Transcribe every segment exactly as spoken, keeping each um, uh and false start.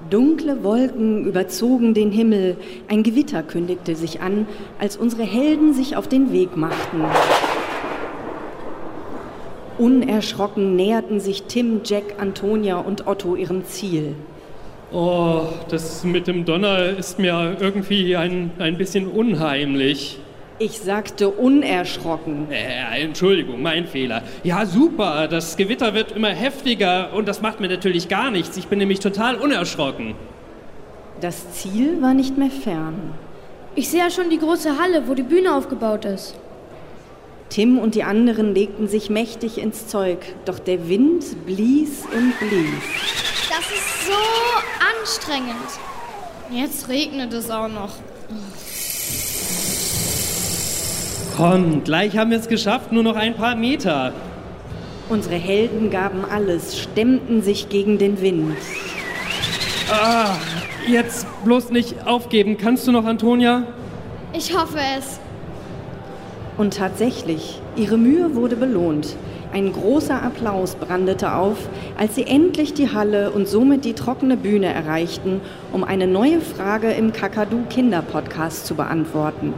Dunkle Wolken überzogen den Himmel, ein Gewitter kündigte sich an, als unsere Helden sich auf den Weg machten. Unerschrocken näherten sich Tim, Jack, Antonia und Otto ihrem Ziel. Oh, das mit dem Donner ist mir irgendwie ein, ein bisschen unheimlich. Ich sagte unerschrocken. Äh, Entschuldigung, mein Fehler. Ja, super, das Gewitter wird immer heftiger und das macht mir natürlich gar nichts. Ich bin nämlich total unerschrocken. Das Ziel war nicht mehr fern. Ich sehe ja schon die große Halle, wo die Bühne aufgebaut ist. Tim und die anderen legten sich mächtig ins Zeug, doch der Wind blies und blies. Das ist so anstrengend. Jetzt regnet es auch noch. Komm, gleich haben wir es geschafft, nur noch ein paar Meter. Unsere Helden gaben alles, stemmten sich gegen den Wind. Ah, jetzt bloß nicht aufgeben. Kannst du noch, Antonia? Ich hoffe es. Und tatsächlich, ihre Mühe wurde belohnt. Ein großer Applaus brandete auf, als sie endlich die Halle und somit die trockene Bühne erreichten, um eine neue Frage im Kakadu-Kinder-Podcast zu beantworten.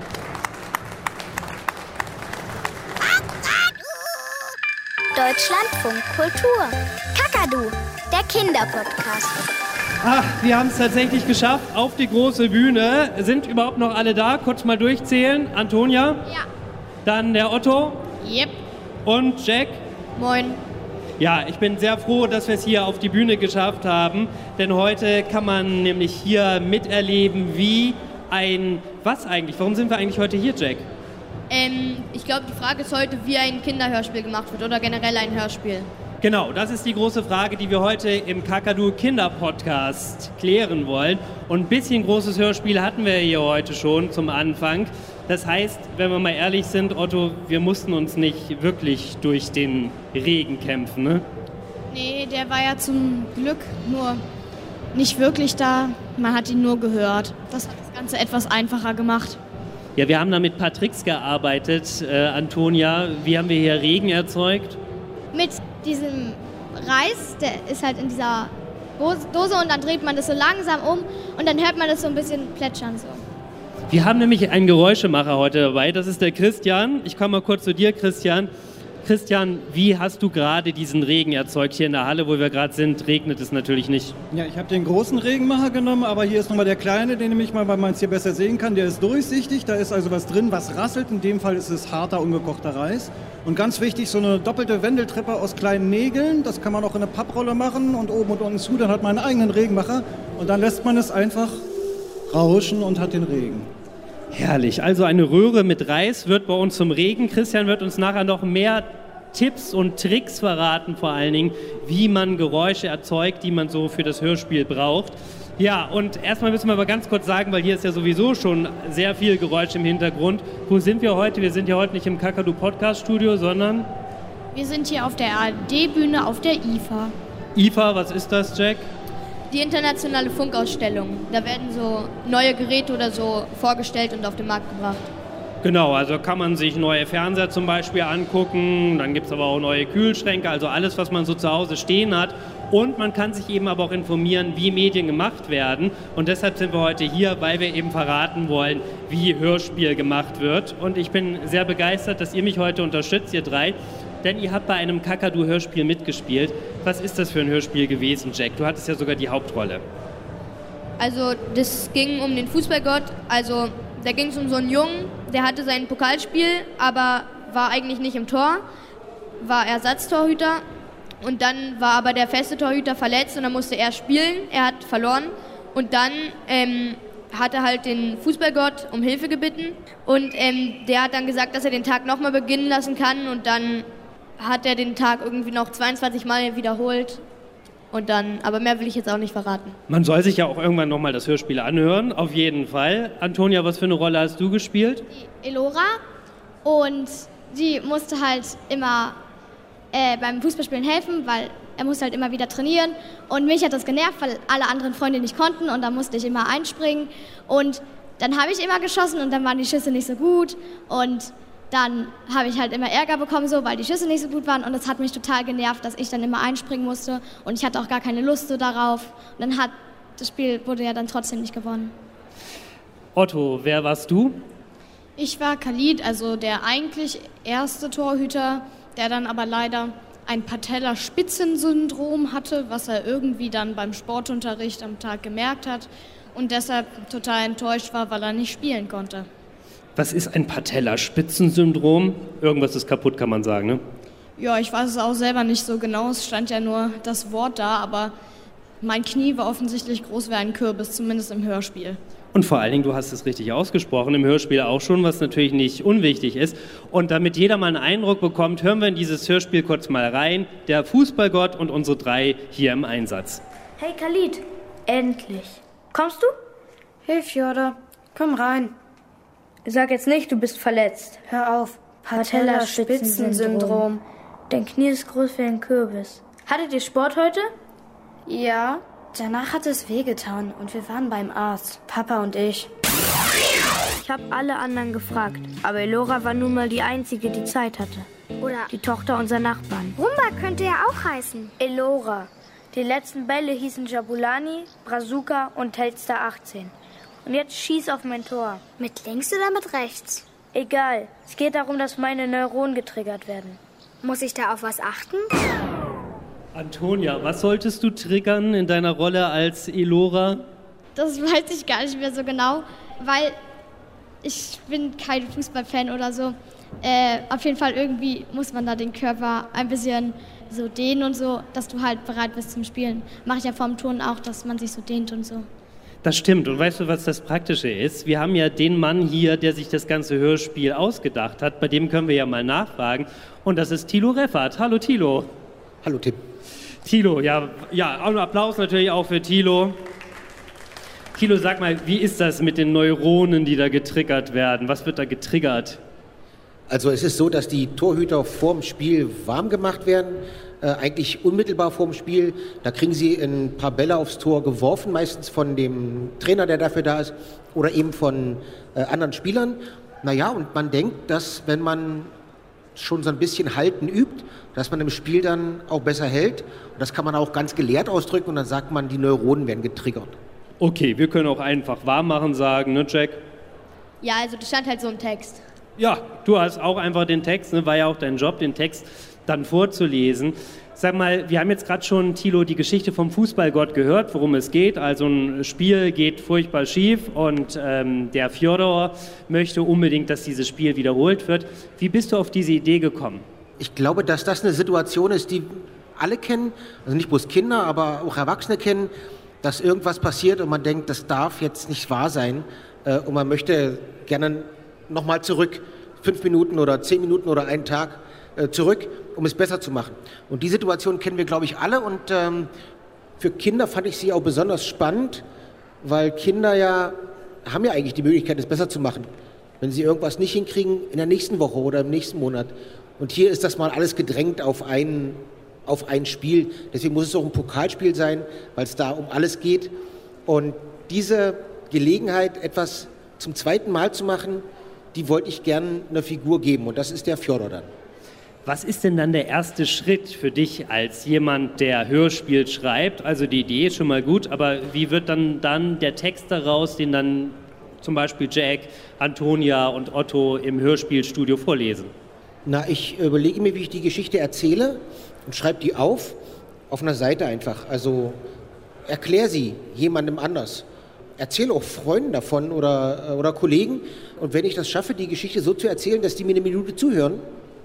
Deutschlandfunk Kultur. Kakadu, der Kinderpodcast. Ach, wir haben es tatsächlich geschafft, auf die große Bühne. Sind überhaupt noch alle da? Kurz mal durchzählen. Antonia? Ja. Dann der Otto? Yep. Und Jack? Moin. Ja, ich bin sehr froh, dass wir es hier auf die Bühne geschafft haben, denn heute kann man nämlich hier miterleben, wie ein... Was eigentlich? Warum sind wir eigentlich heute hier, Jack? Ähm, ich glaube, die Frage ist heute, wie ein Kinderhörspiel gemacht wird oder generell ein Hörspiel. Genau, das ist die große Frage, die wir heute im Kakadu Kinder-Podcast klären wollen. Und ein bisschen großes Hörspiel hatten wir hier heute schon zum Anfang. Das heißt, wenn wir mal ehrlich sind, Otto, wir mussten uns nicht wirklich durch den Regen kämpfen, ne? Nee, der war ja zum Glück nur nicht wirklich da. Man hat ihn nur gehört. Das hat das Ganze etwas einfacher gemacht. Ja, wir haben da mit ein paar Tricks gearbeitet. Äh, Antonia, wie haben wir hier Regen erzeugt? Mit diesem Reis, der ist halt in dieser Dose und dann dreht man das so langsam um und dann hört man das so ein bisschen plätschern so. Wir haben nämlich einen Geräuschemacher heute dabei, das ist der Christian. Ich komme mal kurz zu dir, Christian. Christian, wie hast du gerade diesen Regen erzeugt? Hier in der Halle, wo wir gerade sind, regnet es natürlich nicht. Ja, ich habe den großen Regenmacher genommen, aber hier ist nochmal der kleine, den nehme ich mal, weil man es hier besser sehen kann. Der ist durchsichtig, da ist also was drin, was rasselt. In dem Fall ist es harter, ungekochter Reis. Und ganz wichtig, so eine doppelte Wendeltreppe aus kleinen Nägeln. Das kann man auch in eine Papprolle machen und oben und unten zu. Dann hat man einen eigenen Regenmacher und dann lässt man es einfach rauschen und hat den Regen. Herrlich, also eine Röhre mit Reis wird bei uns zum Regen. Christian wird uns nachher noch mehr Tipps und Tricks verraten, vor allen Dingen, wie man Geräusche erzeugt, die man so für das Hörspiel braucht. Ja, und erstmal müssen wir aber ganz kurz sagen, weil hier ist ja sowieso schon sehr viel Geräusch im Hintergrund. Wo sind wir heute? Wir sind ja heute nicht im Kakadu Podcast Studio, sondern... Wir sind hier auf der A R D-Bühne auf der I F A. I F A, was ist das, Jack? Die internationale Funkausstellung. Da werden so neue Geräte oder so vorgestellt und auf den Markt gebracht. Genau, also kann man sich neue Fernseher zum Beispiel angucken, dann gibt es aber auch neue Kühlschränke, also alles, was man so zu Hause stehen hat. Und man kann sich eben aber auch informieren, wie Medien gemacht werden. Und deshalb sind wir heute hier, weil wir eben verraten wollen, wie Hörspiel gemacht wird. Und ich bin sehr begeistert, dass ihr mich heute unterstützt, ihr drei. Denn ihr habt bei einem Kakadu-Hörspiel mitgespielt. Was ist das für ein Hörspiel gewesen, Jack? Du hattest ja sogar die Hauptrolle. Also das ging um den Fußballgott. Also da ging es um so einen Jungen, der hatte sein Pokalspiel, aber war eigentlich nicht im Tor, war Ersatztorhüter. Und dann war aber der feste Torhüter verletzt und dann musste er spielen. Er hat verloren und dann ähm, hat er halt den Fußballgott um Hilfe gebeten. Und ähm, der hat dann gesagt, dass er den Tag nochmal beginnen lassen kann. Und dann hat er den Tag irgendwie noch zweiundzwanzig Mal wiederholt. Und dann, aber mehr will ich jetzt auch nicht verraten. Man soll sich ja auch irgendwann nochmal das Hörspiel anhören, auf jeden Fall. Antonia, was für eine Rolle hast du gespielt? Die Elora. Und die musste halt immer äh, beim Fußballspielen helfen, weil er musste halt immer wieder trainieren. Und mich hat das genervt, weil alle anderen Freunde nicht konnten und da musste ich immer einspringen. Und dann habe ich immer geschossen und dann waren die Schüsse nicht so gut. Und dann habe ich halt immer Ärger bekommen, so, weil die Schüsse nicht so gut waren. Und das hat mich total genervt, dass ich dann immer einspringen musste. Und ich hatte auch gar keine Lust so darauf. Und dann hat das Spiel wurde ja dann trotzdem nicht gewonnen. Otto, wer warst du? Ich war Khalid, also der eigentlich erste Torhüter, der dann aber leider ein Patellaspitzensyndrom hatte, was er irgendwie dann beim Sportunterricht am Tag gemerkt hat und deshalb total enttäuscht war, weil er nicht spielen konnte. Was ist ein Patellaspitzensyndrom? Irgendwas ist kaputt, kann man sagen, ne? Ja, ich weiß es auch selber nicht so genau, es stand ja nur das Wort da, aber mein Knie war offensichtlich groß wie ein Kürbis, zumindest im Hörspiel. Und vor allen Dingen, du hast es richtig ausgesprochen, im Hörspiel auch schon, was natürlich nicht unwichtig ist. Und damit jeder mal einen Eindruck bekommt, hören wir in dieses Hörspiel kurz mal rein. Der Fußballgott und unsere drei hier im Einsatz. Hey Khalid, endlich. Kommst du? Hey Fjodor, komm rein. Sag jetzt nicht, du bist verletzt. Hör auf, Patellaspitzensyndrom. Dein Knie ist groß wie ein Kürbis. Hattet ihr Sport heute? Ja, danach hat es wehgetan und wir waren beim Arzt, Papa und ich. Ich habe alle anderen gefragt, aber Elora war nun mal die Einzige, die Zeit hatte. Oder die Tochter unserer Nachbarn. Rumba könnte ja auch heißen. Elora. Die letzten Bälle hießen Jabulani, Brazuka und Telstar achtzehn. Und jetzt schieß auf mein Tor. Mit links oder mit rechts? Egal. Es geht darum, dass meine Neuronen getriggert werden. Muss ich da auf was achten? Antonia, was solltest du triggern in deiner Rolle als Elora? Das weiß ich gar nicht mehr so genau, weil ich bin kein Fußballfan oder so. Äh, auf jeden Fall irgendwie muss man da den Körper ein bisschen so dehnen und so, dass du halt bereit bist zum Spielen. Mache ich ja vorm Turnen auch, dass man sich so dehnt und so. Das stimmt. Und weißt du, was das Praktische ist? Wir haben ja den Mann hier, der sich das ganze Hörspiel ausgedacht hat. Bei dem können wir ja mal nachfragen. Und das ist Thilo Reffert. Hallo Thilo. Hallo Tim. Thilo, ja, ja, auch ein Applaus natürlich auch für Thilo. Thilo, sag mal, wie ist das mit den Neuronen, die da getriggert werden? Was wird da getriggert? Also es ist so, dass die Torhüter vorm Spiel warm gemacht werden, äh, eigentlich unmittelbar vorm Spiel. Da kriegen sie ein paar Bälle aufs Tor geworfen, meistens von dem Trainer, der dafür da ist, oder eben von äh, anderen Spielern. Naja, und man denkt, dass wenn man schon so ein bisschen Halten übt, dass man im Spiel dann auch besser hält. Und das kann man auch ganz gelehrt ausdrücken und dann sagt man, die Neuronen werden getriggert. Okay, wir können auch einfach warm machen sagen, ne Jack? Ja, also das stand halt so im Text. Ja, du hast auch einfach den Text, ne, war ja auch dein Job, den Text dann vorzulesen. Sag mal, wir haben jetzt gerade schon, Thilo, die Geschichte vom Fußballgott gehört, worum es geht. Also ein Spiel geht furchtbar schief und ähm, der Fjodor möchte unbedingt, dass dieses Spiel wiederholt wird. Wie bist du auf diese Idee gekommen? Ich glaube, dass das eine Situation ist, die alle kennen, also nicht bloß Kinder, aber auch Erwachsene kennen, dass irgendwas passiert und man denkt, das darf jetzt nicht wahr sein äh, und man möchte gerne nochmal zurück, fünf Minuten oder zehn Minuten oder einen Tag äh, zurück, um es besser zu machen. Und die Situation kennen wir, glaube ich, alle und ähm, für Kinder fand ich sie auch besonders spannend, weil Kinder ja, haben ja eigentlich die Möglichkeit, es besser zu machen, wenn sie irgendwas nicht hinkriegen in der nächsten Woche oder im nächsten Monat. Und hier ist das mal alles gedrängt auf ein, auf ein Spiel. Deswegen muss es auch ein Pokalspiel sein, weil es da um alles geht. Und diese Gelegenheit, etwas zum zweiten Mal zu machen, die wollte ich gern einer Figur geben. Und das ist der Fjodor dann. Was ist denn dann der erste Schritt für dich als jemand, der Hörspiel schreibt? Also die Idee ist schon mal gut, aber wie wird dann, dann der Text daraus, den dann zum Beispiel Jack, Antonia und Otto im Hörspielstudio vorlesen? Na, ich überlege mir, wie ich die Geschichte erzähle und schreibe die auf, auf einer Seite einfach. Also erkläre sie jemandem anders. Erzähle auch Freunden davon oder, oder Kollegen. Und wenn ich das schaffe, die Geschichte so zu erzählen, dass die mir eine Minute zuhören,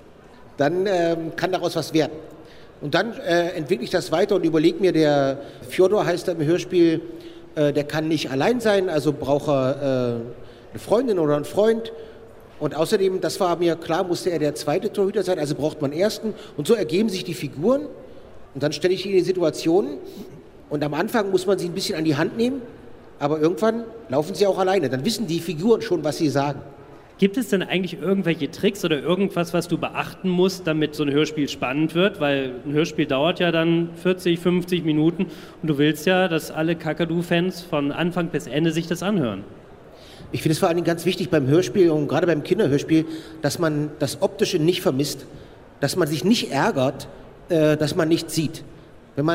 dann ähm, kann daraus was werden. Und dann äh, entwickle ich das weiter und überlege mir, der Fjodor heißt da im Hörspiel, äh, der kann nicht allein sein, also braucht er äh, eine Freundin oder einen Freund. Und außerdem, das war mir klar, musste er der zweite Torhüter sein, also braucht man einen ersten. Und so ergeben sich die Figuren und dann stelle ich die in die Situationen. Und am Anfang muss man sie ein bisschen an die Hand nehmen, aber irgendwann laufen sie auch alleine. Dann wissen die Figuren schon, was sie sagen. Gibt es denn eigentlich irgendwelche Tricks oder irgendwas, was du beachten musst, damit so ein Hörspiel spannend wird? Weil ein Hörspiel dauert ja dann vierzig, fünfzig Minuten und du willst ja, dass alle Kakadu-Fans von Anfang bis Ende sich das anhören. Ich finde es vor allem ganz wichtig beim Hörspiel und gerade beim Kinderhörspiel, dass man das Optische nicht vermisst, dass man sich nicht ärgert, äh, dass man nichts sieht. Wenn man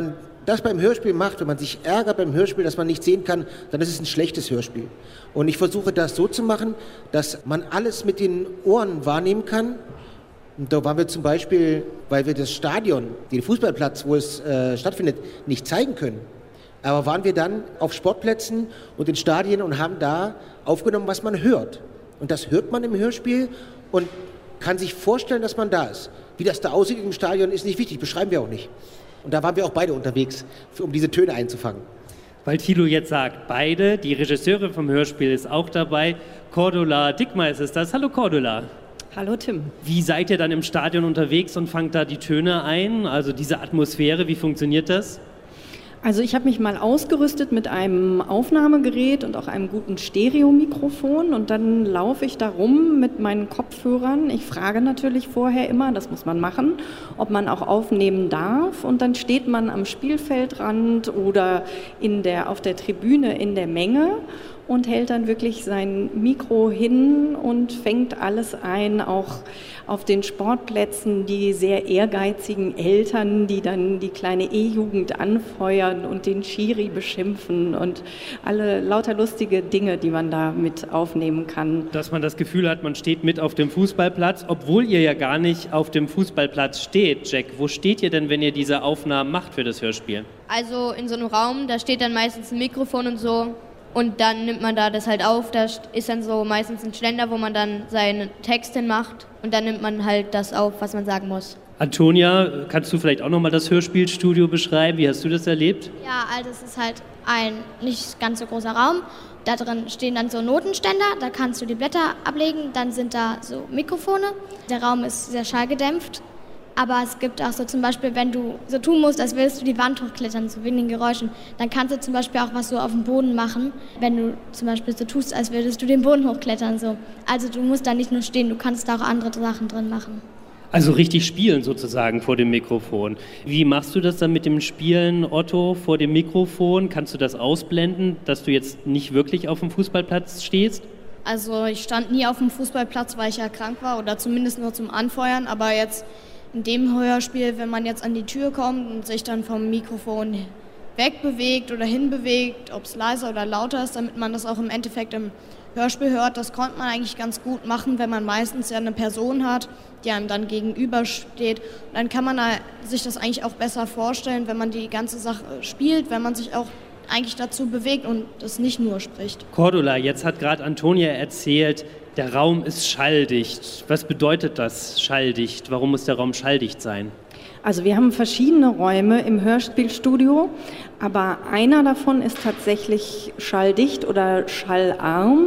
das beim Hörspiel macht, wenn man sich ärgert beim Hörspiel, dass man nicht sehen kann, dann ist es ein schlechtes Hörspiel. Und ich versuche das so zu machen, dass man alles mit den Ohren wahrnehmen kann. Und da waren wir zum Beispiel, weil wir das Stadion, den Fußballplatz, wo es äh, stattfindet, nicht zeigen können. Aber waren wir dann auf Sportplätzen und in Stadien und haben da aufgenommen, was man hört. Und das hört man im Hörspiel und kann sich vorstellen, dass man da ist. Wie das da aussieht im Stadion, ist nicht wichtig, beschreiben wir auch nicht. Und da waren wir auch beide unterwegs, um diese Töne einzufangen. Weil Thilo jetzt sagt, beide, die Regisseurin vom Hörspiel ist auch dabei. Cordula Dickmeis ist das. Hallo Cordula. Hallo Tim. Wie seid ihr dann im Stadion unterwegs und fangt da die Töne ein? Also diese Atmosphäre, wie funktioniert das? Also ich habe mich mal ausgerüstet mit einem Aufnahmegerät und auch einem guten Stereomikrofon und dann laufe ich da rum mit meinen Kopfhörern. Ich frage natürlich vorher immer, das muss man machen, ob man auch aufnehmen darf und dann steht man am Spielfeldrand oder in der, auf der Tribüne in der Menge und hält dann wirklich sein Mikro hin und fängt alles ein, auch auf den Sportplätzen die sehr ehrgeizigen Eltern, die dann die kleine E-Jugend anfeuern und den Schiri beschimpfen und alle lauter lustige Dinge, die man da mit aufnehmen kann. Dass man das Gefühl hat, man steht mit auf dem Fußballplatz, obwohl ihr ja gar nicht auf dem Fußballplatz steht. Jack, wo steht ihr denn, wenn ihr diese Aufnahmen macht für das Hörspiel? Also in so einem Raum, da steht dann meistens ein Mikrofon und so. Und dann nimmt man da das halt auf, da ist dann so meistens ein Ständer, wo man dann seinen Text hinmacht und dann nimmt man halt das auf, was man sagen muss. Antonia, kannst du vielleicht auch nochmal das Hörspielstudio beschreiben? Wie hast du das erlebt? Ja, also es ist halt ein nicht ganz so großer Raum. Da drin stehen dann so Notenständer, da kannst du die Blätter ablegen, dann sind da so Mikrofone. Der Raum ist sehr schallgedämpft. Aber es gibt auch so zum Beispiel, wenn du so tun musst, als würdest du die Wand hochklettern, so wenigen Geräuschen, dann kannst du zum Beispiel auch was so auf dem Boden machen, wenn du zum Beispiel so tust, als würdest du den Boden hochklettern. So. Also du musst da nicht nur stehen, du kannst da auch andere Sachen drin machen. Also richtig spielen sozusagen vor dem Mikrofon. Wie machst du das dann mit dem Spielen, Otto, vor dem Mikrofon? Kannst du das ausblenden, dass du jetzt nicht wirklich auf dem Fußballplatz stehst? Also ich stand nie auf dem Fußballplatz, weil ich ja krank war oder zumindest nur zum Anfeuern, aber jetzt in dem Hörspiel, wenn man jetzt an die Tür kommt und sich dann vom Mikrofon wegbewegt oder hinbewegt, ob es leiser oder lauter ist, damit man das auch im Endeffekt im Hörspiel hört, das konnte man eigentlich ganz gut machen, wenn man meistens ja eine Person hat, die einem dann gegenübersteht. Und dann kann man sich das eigentlich auch besser vorstellen, wenn man die ganze Sache spielt, wenn man sich auch eigentlich dazu bewegt und das nicht nur spricht. Cordula, jetzt hat gerade Antonia erzählt, der Raum ist schalldicht. Was bedeutet das, schalldicht? Warum muss der Raum schalldicht sein? Also wir haben verschiedene Räume im Hörspielstudio, aber einer davon ist tatsächlich schalldicht oder schallarm.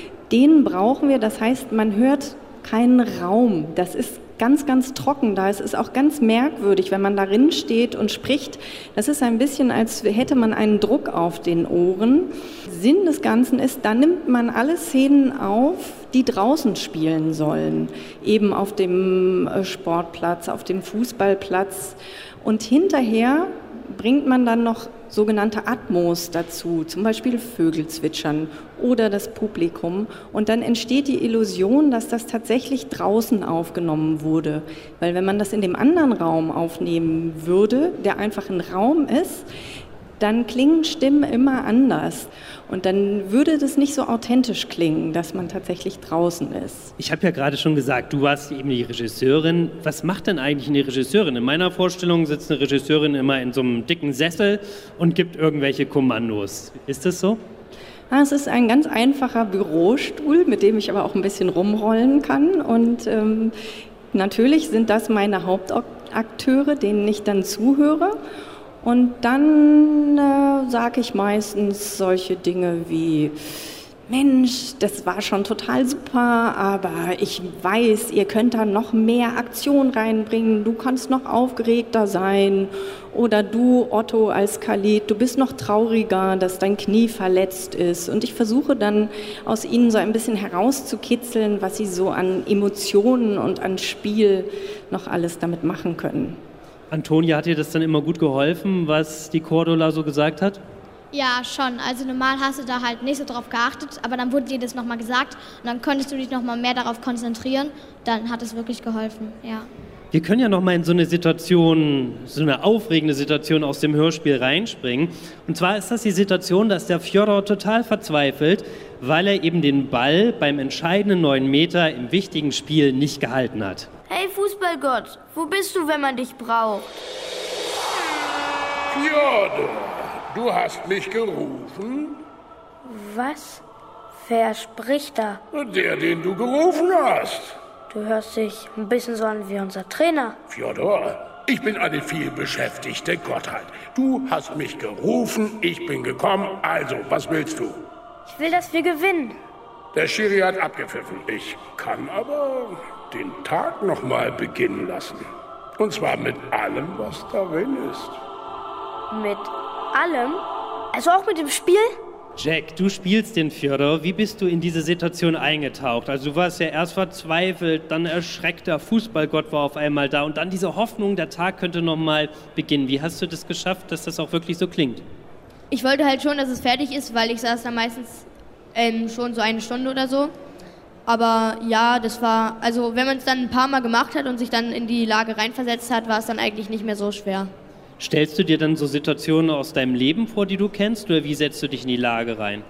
Den brauchen wir, das heißt, man hört keinen Raum. Das ist ganz, ganz trocken da. Es ist auch ganz merkwürdig, wenn man darin steht und spricht. Das ist ein bisschen, als hätte man einen Druck auf den Ohren. Sinn des Ganzen ist, da nimmt man alle Szenen auf, die draußen spielen sollen. Eben auf dem Sportplatz, auf dem Fußballplatz. Und hinterher bringt man dann noch sogenannte Atmos dazu, zum Beispiel Vögel zwitschern oder das Publikum. Und dann entsteht die Illusion, dass das tatsächlich draußen aufgenommen wurde. Weil wenn man das in dem anderen Raum aufnehmen würde, der einfach ein Raum ist, dann klingen Stimmen immer anders. Und dann würde das nicht so authentisch klingen, dass man tatsächlich draußen ist. Ich habe ja gerade schon gesagt, du warst eben die Regisseurin. Was macht denn eigentlich eine Regisseurin? In meiner Vorstellung sitzt eine Regisseurin immer in so einem dicken Sessel und gibt irgendwelche Kommandos. Ist das so? Es ist ein ganz einfacher Bürostuhl, mit dem ich aber auch ein bisschen rumrollen kann. Und ähm, natürlich sind das meine Hauptakteure, denen ich dann zuhöre. Und dann äh, sage ich meistens solche Dinge wie, Mensch, das war schon total super, aber ich weiß, ihr könnt da noch mehr Aktion reinbringen, du kannst noch aufgeregter sein oder du, Otto als Khalid, du bist noch trauriger, dass dein Knie verletzt ist. Und ich versuche dann aus ihnen so ein bisschen herauszukitzeln, was sie so an Emotionen und an Spiel noch alles damit machen können. Antonia, hat dir das dann immer gut geholfen, was die Cordula so gesagt hat? Ja, schon. Also normal hast du da halt nicht so drauf geachtet, aber dann wurde dir das nochmal gesagt und dann konntest du dich nochmal mehr darauf konzentrieren. Dann hat es wirklich geholfen, ja. Wir können ja noch mal in so eine Situation, so eine aufregende Situation aus dem Hörspiel reinspringen. Und zwar ist das die Situation, dass der Fjodor total verzweifelt, weil er eben den Ball beim entscheidenden neun Meter im wichtigen Spiel nicht gehalten hat. Hey Fußballgott, wo bist du, wenn man dich braucht? Fjodor, du hast mich gerufen? Was? Wer spricht da? Der, den du gerufen hast. Du hörst dich ein bisschen so an wie unser Trainer. Fjodor, ich bin eine vielbeschäftigte Gottheit. Du hast mich gerufen, ich bin gekommen. Also, was willst du? Ich will, dass wir gewinnen. Der Schiri hat abgepfiffen. Ich kann aber den Tag noch mal beginnen lassen. Und zwar mit allem, was darin ist. Mit allem? Also auch mit dem Spiel? Jack, du spielst den Fjodor. Wie bist du in diese Situation eingetaucht? Also du warst ja erst verzweifelt, dann erschreckt, der Fußballgott war auf einmal da und dann diese Hoffnung, der Tag könnte noch mal beginnen. Wie hast du das geschafft, dass das auch wirklich so klingt? Ich wollte halt schon, dass es fertig ist, weil ich saß da meistens ähm, schon so eine Stunde oder so. Aber ja, das war, also wenn man es dann ein paar Mal gemacht hat und sich dann in die Lage reinversetzt hat, war es dann eigentlich nicht mehr so schwer. Stellst du dir dann so Situationen aus deinem Leben vor, die du kennst, oder wie setzt du dich in die Lage rein?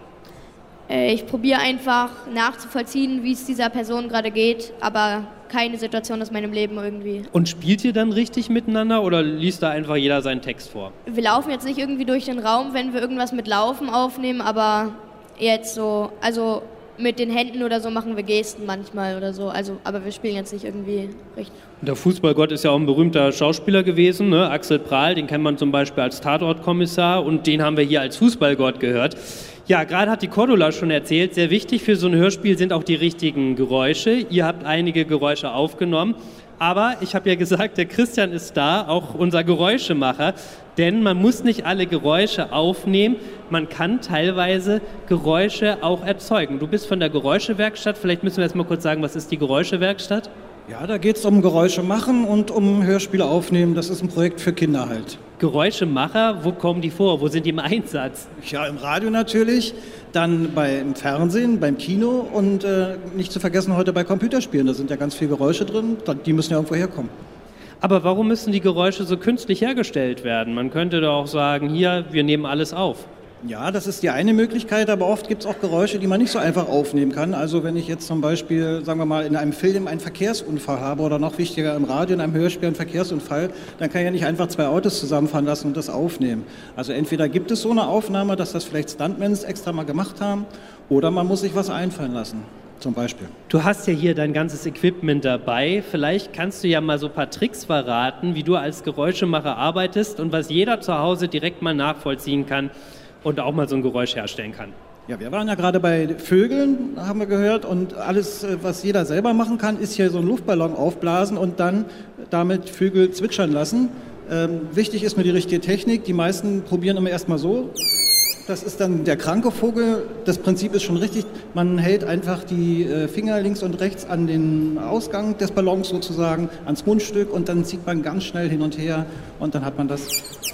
Äh, ich probiere einfach nachzuvollziehen, wie es dieser Person gerade geht, aber keine Situation aus meinem Leben irgendwie. Und spielt ihr dann richtig miteinander oder liest da einfach jeder seinen Text vor? Wir laufen jetzt nicht irgendwie durch den Raum, wenn wir irgendwas mit Laufen aufnehmen, aber jetzt so, also mit den Händen oder so machen wir Gesten manchmal oder so, also, aber wir spielen jetzt nicht irgendwie richtig. Der Fußballgott ist ja auch ein berühmter Schauspieler gewesen, ne? Axel Prahl, den kennt man zum Beispiel als Tatortkommissar und den haben wir hier als Fußballgott gehört. Ja, gerade hat die Cordula schon erzählt, sehr wichtig für so ein Hörspiel sind auch die richtigen Geräusche. Ihr habt einige Geräusche aufgenommen, aber ich habe ja gesagt, der Christian ist da, auch unser Geräuschemacher, denn man muss nicht alle Geräusche aufnehmen, man kann teilweise Geräusche auch erzeugen. Du bist von der Geräuschewerkstatt, vielleicht müssen wir jetzt mal kurz sagen, was ist die Geräuschewerkstatt? Ja, da geht es um Geräusche machen und um Hörspiele aufnehmen. Das ist ein Projekt für Kinder halt. Geräuschemacher, wo kommen die vor? Wo sind die im Einsatz? Ja, im Radio natürlich, dann beim Fernsehen, beim Kino und äh, nicht zu vergessen heute bei Computerspielen. Da sind ja ganz viele Geräusche drin, die müssen ja irgendwo herkommen. Aber warum müssen die Geräusche so künstlich hergestellt werden? Man könnte doch auch sagen, hier, wir nehmen alles auf. Ja, das ist die eine Möglichkeit, aber oft gibt es auch Geräusche, die man nicht so einfach aufnehmen kann. Also wenn ich jetzt zum Beispiel, sagen wir mal, in einem Film einen Verkehrsunfall habe oder noch wichtiger im Radio, in einem Hörspiel einen Verkehrsunfall, dann kann ich ja nicht einfach zwei Autos zusammenfahren lassen und das aufnehmen. Also entweder gibt es so eine Aufnahme, dass das vielleicht Stuntmans extra mal gemacht haben, oder man muss sich was einfallen lassen. Zum Beispiel. Du hast ja hier dein ganzes Equipment dabei. Vielleicht kannst du ja mal so ein paar Tricks verraten, wie du als Geräuschemacher arbeitest und was jeder zu Hause direkt mal nachvollziehen kann und auch mal so ein Geräusch herstellen kann. Ja, wir waren ja gerade bei Vögeln, haben wir gehört, und alles, was jeder selber machen kann, ist hier so einen Luftballon aufblasen und dann damit Vögel zwitschern lassen. Ähm, wichtig ist nur die richtige Technik. Die meisten probieren immer erstmal so. Das ist dann der kranke Vogel. Das Prinzip ist schon richtig. Man hält einfach die Finger links und rechts an den Ausgang des Ballons sozusagen, ans Mundstück, und dann zieht man ganz schnell hin und her und dann hat man das.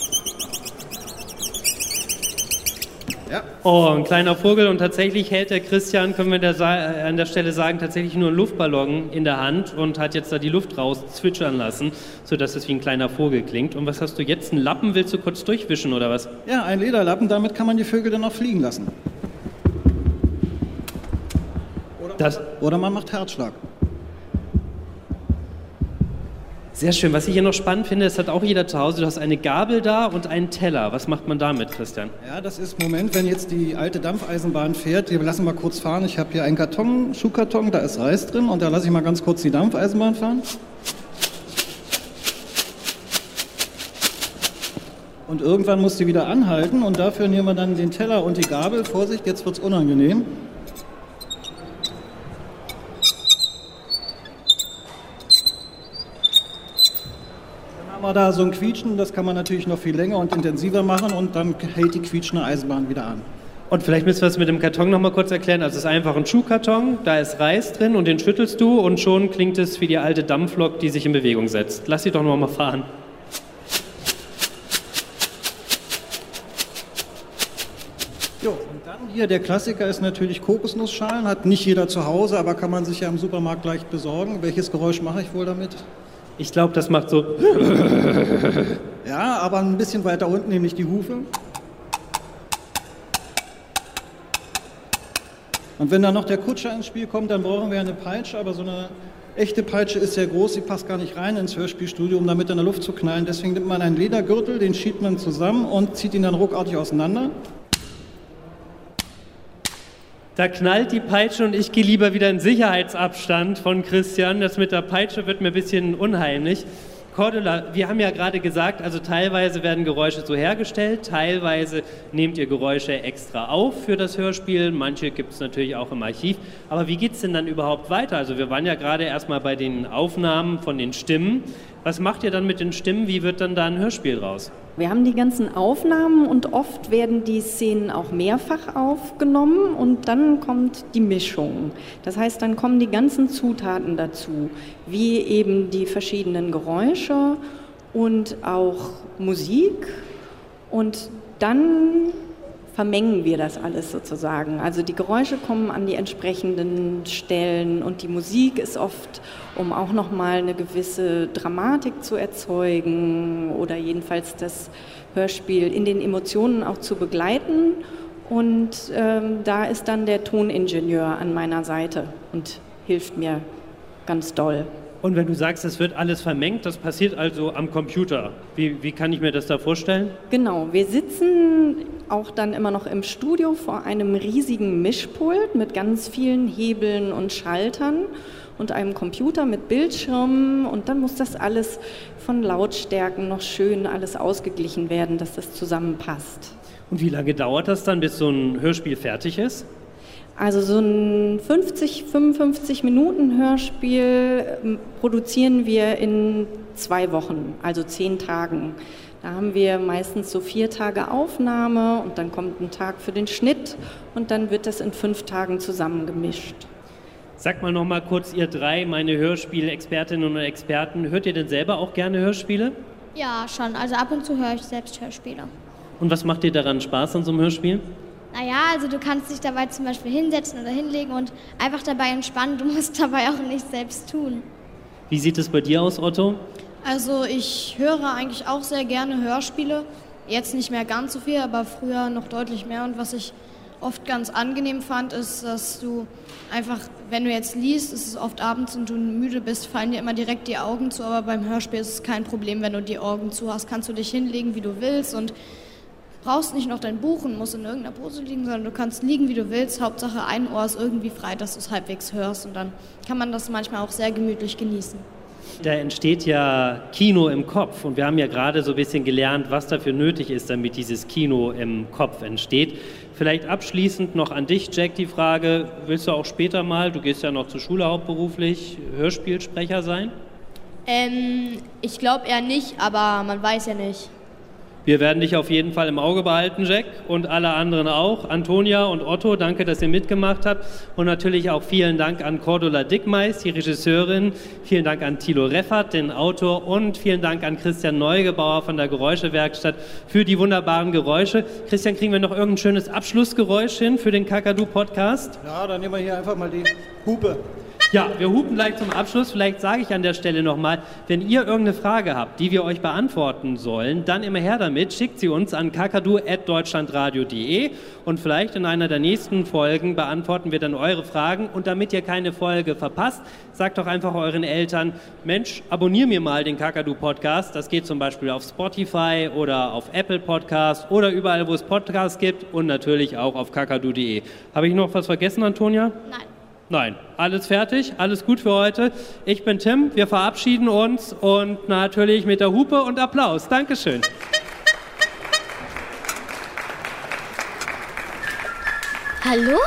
Ja. Oh, ein kleiner Vogel, und tatsächlich hält der Christian, können wir der Sa- an der Stelle sagen, tatsächlich nur einen Luftballon in der Hand und hat jetzt da die Luft raus zwitschern lassen, sodass es wie ein kleiner Vogel klingt. Und was hast du jetzt? Einen Lappen? Willst du kurz durchwischen oder was? Ja, ein Lederlappen, damit kann man die Vögel dann auch fliegen lassen. Oder, das oder man macht Herzschlag. Sehr schön. Was ich hier noch spannend finde, es hat auch jeder zu Hause, du hast eine Gabel da und einen Teller. Was macht man damit, Christian? Ja, das ist, Moment, wenn jetzt die alte Dampfeisenbahn fährt, wir lassen mal kurz fahren. Ich habe hier einen Karton, Schuhkarton, da ist Reis drin, und da lasse ich mal ganz kurz die Dampfeisenbahn fahren. Und irgendwann muss die wieder anhalten, und dafür nehmen wir dann den Teller und die Gabel. Vorsicht, jetzt wird es unangenehm. Da so ein Quietschen, das kann man natürlich noch viel länger und intensiver machen, und dann hält die quietschende Eisenbahn wieder an. Und vielleicht müssen wir es mit dem Karton noch mal kurz erklären. Also es ist einfach ein Schuhkarton, da ist Reis drin und den schüttelst du und schon klingt es wie die alte Dampflok, die sich in Bewegung setzt. Lass sie doch noch mal fahren. Jo, und dann hier der Klassiker ist natürlich Kokosnussschalen, hat nicht jeder zu Hause, aber kann man sich ja im Supermarkt leicht besorgen. Welches Geräusch mache ich wohl damit? Ich glaube, das macht so... Ja, aber ein bisschen weiter unten, nämlich die Hufe. Und wenn dann noch der Kutscher ins Spiel kommt, dann brauchen wir eine Peitsche, aber so eine echte Peitsche ist sehr groß, sie passt gar nicht rein ins Hörspielstudio, um damit in der Luft zu knallen. Deswegen nimmt man einen Ledergürtel, den schiebt man zusammen und zieht ihn dann ruckartig auseinander. Da knallt die Peitsche und ich gehe lieber wieder in Sicherheitsabstand von Christian. Das mit der Peitsche wird mir ein bisschen unheimlich. Cordula, wir haben ja gerade gesagt, also teilweise werden Geräusche so hergestellt, teilweise nehmt ihr Geräusche extra auf für das Hörspiel, manche gibt es natürlich auch im Archiv. Aber wie geht es denn dann überhaupt weiter? Also wir waren ja gerade erstmal bei den Aufnahmen von den Stimmen. Was macht ihr dann mit den Stimmen? Wie wird dann da ein Hörspiel raus? Wir haben die ganzen Aufnahmen und oft werden die Szenen auch mehrfach aufgenommen und dann kommt die Mischung. Das heißt, dann kommen die ganzen Zutaten dazu, wie eben die verschiedenen Geräusche und auch Musik, und dann vermengen wir das alles sozusagen. Also die Geräusche kommen an die entsprechenden Stellen und die Musik ist oft, um auch nochmal eine gewisse Dramatik zu erzeugen oder jedenfalls das Hörspiel in den Emotionen auch zu begleiten. Und ähm, da ist dann der Toningenieur an meiner Seite und hilft mir ganz doll. Und wenn du sagst, es wird alles vermengt, das passiert also am Computer. Wie, wie kann ich mir das da vorstellen? Genau, wir sitzen auch dann immer noch im Studio vor einem riesigen Mischpult mit ganz vielen Hebeln und Schaltern und einem Computer mit Bildschirmen, und dann muss das alles von Lautstärken noch schön alles ausgeglichen werden, dass das zusammenpasst. Und wie lange dauert das dann, bis so ein Hörspiel fertig ist? Also so ein fünfzig, fünfundfünfzig Minuten Hörspiel produzieren wir in zwei Wochen, also zehn Tagen. Da haben wir meistens so vier Tage Aufnahme und dann kommt ein Tag für den Schnitt und dann wird das in fünf Tagen zusammengemischt. Sag mal noch mal kurz, ihr drei, meine Hörspiel-Expertinnen und Experten, hört ihr denn selber auch gerne Hörspiele? Ja, schon. Also ab und zu höre ich selbst Hörspiele. Und was macht dir daran Spaß an so einem Hörspiel? Naja, also du kannst dich dabei zum Beispiel hinsetzen oder hinlegen und einfach dabei entspannen. Du musst dabei auch nichts selbst tun. Wie sieht es bei dir aus, Otto? Also ich höre eigentlich auch sehr gerne Hörspiele. Jetzt nicht mehr ganz so viel, aber früher noch deutlich mehr. Und was ich oft ganz angenehm fand, ist, dass du einfach, wenn du jetzt liest, ist es oft abends und du müde bist, fallen dir immer direkt die Augen zu. Aber beim Hörspiel ist es kein Problem, wenn du die Augen zu hast. Kannst du dich hinlegen, wie du willst, und brauchst nicht noch dein Buch und musst in irgendeiner Pose liegen, sondern du kannst liegen, wie du willst. Hauptsache ein Ohr ist irgendwie frei, dass du es halbwegs hörst, und dann kann man das manchmal auch sehr gemütlich genießen. Da entsteht ja Kino im Kopf, und wir haben ja gerade so ein bisschen gelernt, was dafür nötig ist, damit dieses Kino im Kopf entsteht. Vielleicht abschließend noch an dich, Jack, die Frage, willst du auch später mal, du gehst ja noch zur Schule hauptberuflich, Hörspielsprecher sein? Ähm, ich glaube eher nicht, aber man weiß ja nicht. Wir werden dich auf jeden Fall im Auge behalten, Jack, und alle anderen auch. Antonia und Otto, danke, dass ihr mitgemacht habt. Und natürlich auch vielen Dank an Cordula Dickmeis, die Regisseurin. Vielen Dank an Thilo Reffert, den Autor. Und vielen Dank an Christian Neugebauer von der Geräuschewerkstatt für die wunderbaren Geräusche. Christian, kriegen wir noch irgendein schönes Abschlussgeräusch hin für den Kakadu-Podcast? Ja, dann nehmen wir hier einfach mal die Hupe. Ja, wir hupen gleich zum Abschluss. Vielleicht sage ich an der Stelle nochmal, wenn ihr irgendeine Frage habt, die wir euch beantworten sollen, dann immer her damit, schickt sie uns an kakadu at deutschlandradio punkt de, und vielleicht in einer der nächsten Folgen beantworten wir dann eure Fragen. Und damit ihr keine Folge verpasst, sagt doch einfach euren Eltern, Mensch, abonnier mir mal den Kakadu-Podcast. Das geht zum Beispiel auf Spotify oder auf Apple Podcast oder überall, wo es Podcasts gibt, und natürlich auch auf kakadu punkt de. Habe ich noch was vergessen, Antonia? Nein. Nein, alles fertig, alles gut für heute. Ich bin Tim, wir verabschieden uns, und natürlich mit der Hupe und Applaus. Dankeschön. Hallo?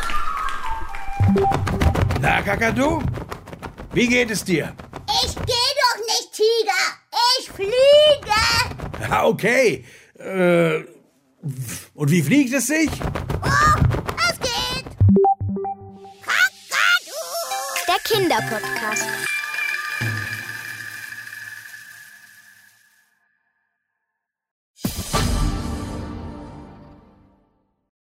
Na, Kakadu? Wie geht es dir? Ich gehe doch nicht, Tiger. Ich fliege. Ah, okay. Äh, und wie fliegt es sich? Oh, es geht. Der Kinderpodcast.